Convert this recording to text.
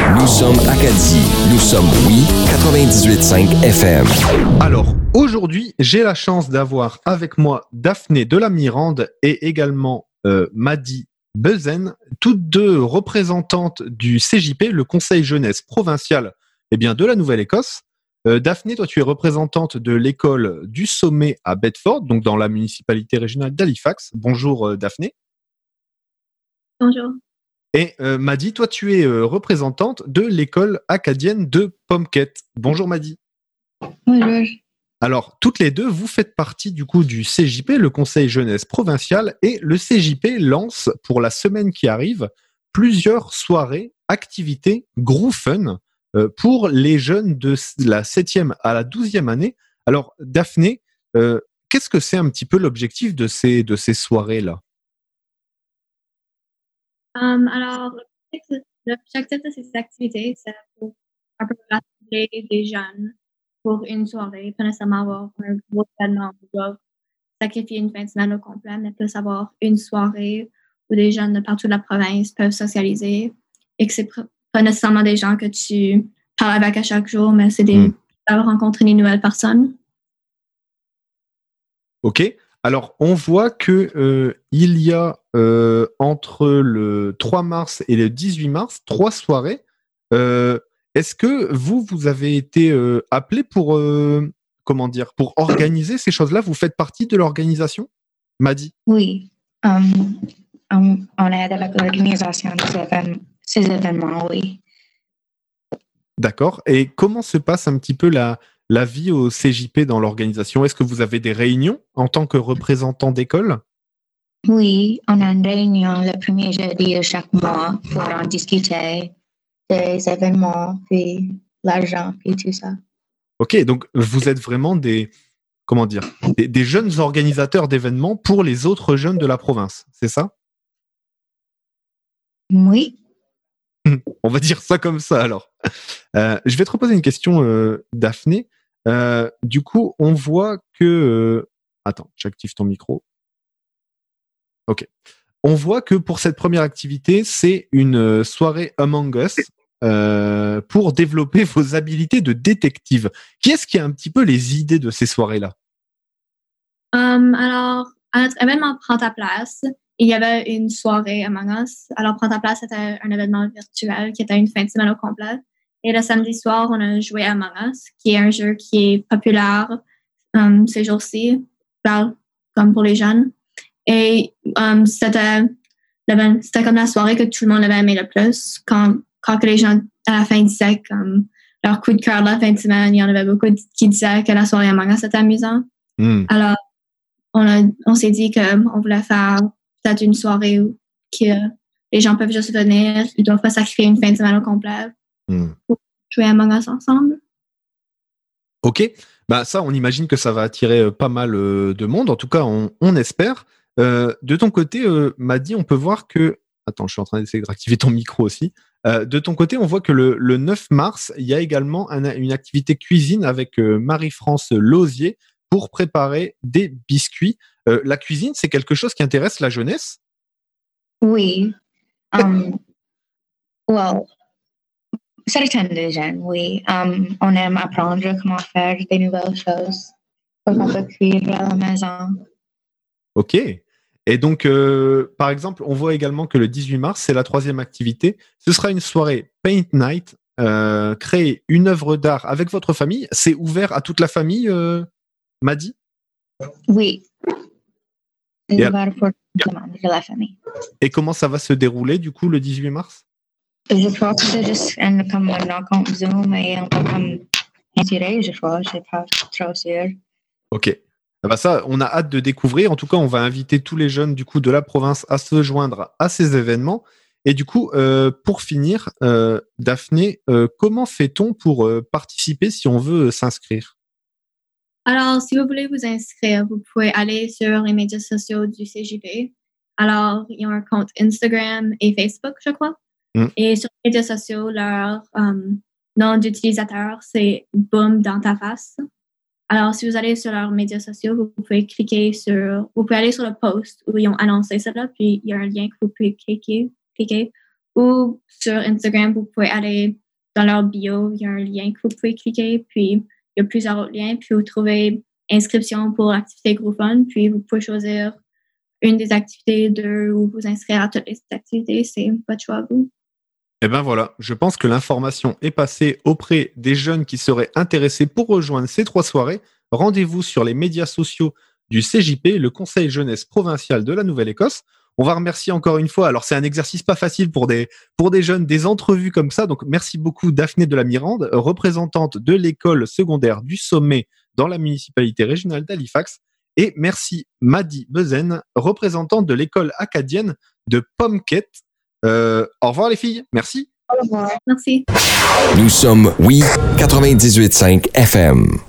Nous sommes Acadie. Nous sommes Oui 98.5 FM. Alors, aujourd'hui, j'ai la chance d'avoir avec moi Daphné de la Mirande et également Madi Bezen, toutes deux représentantes du CJP, le Conseil jeunesse provincial de la Nouvelle-Écosse. Daphné, toi, tu es représentante de l'école du Sommet à Bedford, donc dans la municipalité régionale d'Halifax. Bonjour Daphné. Bonjour. Et Madi, toi, tu es représentante de l'école acadienne de Pomquet. Bonjour Madi. Bonjour. Alors, toutes les deux, vous faites partie du coup du CJP, le Conseil jeunesse provincial, et le CJP lance pour la semaine qui arrive plusieurs soirées, activités, gros fun pour les jeunes de la 7e à la 12e année. Alors, Daphné, qu'est-ce que c'est un petit peu l'objectif de ces soirées-là? Alors, l'objectif de ces activités, c'est pour un peu rassembler des jeunes pour une soirée, pas nécessairement avoir un gros événement où ils doivent sacrifier une fin de semaine au complet, mais plus avoir une soirée où des jeunes de partout de la province peuvent socialiser et que c'est pas nécessairement des gens que tu parles avec à chaque jour, mais c'est des peuvent rencontrer des nouvelles personnes. Ok. Alors, on voit que il y a entre le 3 mars et le 18 mars 3 soirées. Est-ce que vous avez été appelé pour pour organiser ces choses-là? Vous faites partie de l'organisation, Madi? Oui, on aide avec l'organisation de ces événements, oui. D'accord. Et comment se passe un petit peu la vie au CJP dans l'organisation? Est-ce que vous avez des réunions en tant que représentant d'école? Oui, on a une réunion le premier jeudi de chaque mois pour en discuter des événements, puis l'argent, puis tout ça. Ok, donc vous êtes vraiment des jeunes organisateurs d'événements pour les autres jeunes de la province, c'est ça? Oui. On va dire ça comme ça alors. Je vais te reposer une question, Daphné. Du coup, on voit que... Attends, j'active ton micro. Ok. On voit que pour cette première activité, c'est une soirée Among Us pour développer vos habilités de détective. Qui est-ce qui a un petit peu les idées de ces soirées-là? Alors, à notre événement Prends ta place, il y avait une soirée Among Us. Alors, Prends ta place, c'était un événement virtuel qui était une fin de semaine au complet. Et le samedi soir, on a joué à Among Us, qui est un jeu qui est populaire ces jours-ci, comme pour les jeunes. Et c'était comme la soirée que tout le monde avait aimé le plus. Quand que les gens, à la fin, disaient comme leur coup de cœur de la fin de semaine, il y en avait beaucoup qui disaient que la soirée Among Us était amusant. Alors, on s'est dit qu'on voulait faire peut-être une soirée où les gens peuvent juste venir, ils doivent pas sacrifier une fin de semaine au complet pour jouer à Among Us ensemble. Ok, bah ça, on imagine que ça va attirer pas mal de monde. En tout cas, on espère. De ton côté, Madi, on peut voir que... Attends, je suis en train d'essayer de réactiver ton micro aussi. De ton côté, on voit que le 9 mars, il y a également une activité cuisine avec Marie-France Lausier pour préparer des biscuits. La cuisine, c'est quelque chose qui intéresse la jeunesse? Oui. Certaines jeunes, oui. On aime apprendre comment faire des nouvelles choses pour qu'on peut cuire à la maison. Ok. Et donc, par exemple, on voit également que le 18 mars, c'est la 3e activité. Ce sera une soirée Paint Night. Créer une œuvre d'art avec votre famille. C'est ouvert à toute la famille, Madi? Oui. C'est ouvert pour tout le monde de la famille. Et comment ça va se dérouler, du coup, le 18 mars? Je crois que c'est juste comme un rencontre Zoom et on peut comme insérer, je crois. Je ne suis pas trop sûre. Ok. Ah bah ça, on a hâte de découvrir. En tout cas, on va inviter tous les jeunes du coup de la province à se joindre à ces événements. Et du coup, pour finir, Daphné, comment fait-on pour participer si on veut s'inscrire? Alors, si vous voulez vous inscrire, vous pouvez aller sur les médias sociaux du CJP. Alors, ils ont un compte Instagram et Facebook, je crois. Et sur les médias sociaux, leur nom d'utilisateur, c'est Boom dans ta face. Alors, si vous allez sur leurs médias sociaux, vous pouvez aller sur le post où ils ont annoncé cela, puis il y a un lien que vous pouvez cliquer Ou sur Instagram, vous pouvez aller dans leur bio, il y a un lien que vous pouvez cliquer, puis il y a plusieurs autres liens, puis vous trouvez inscription pour l'activité GrowFun, puis vous pouvez choisir une des activités, deux, ou vous inscrire à toutes les activités, c'est votre choix à vous. Eh bien voilà, je pense que l'information est passée auprès des jeunes qui seraient intéressés pour rejoindre ces 3 soirées. Rendez-vous sur les médias sociaux du CJP, le Conseil jeunesse provincial de la Nouvelle-Écosse. On va remercier encore une fois. Alors, c'est un exercice pas facile pour des jeunes, des entrevues comme ça. Donc, merci beaucoup Daphné de la Mirande, représentante de l'école secondaire du Sommet dans la municipalité régionale d'Halifax. Et merci Maddy Bezen, représentante de l'école acadienne de Pomquet. Au revoir les filles. Merci. Au revoir. Merci. Nous sommes Oui 98.5 FM.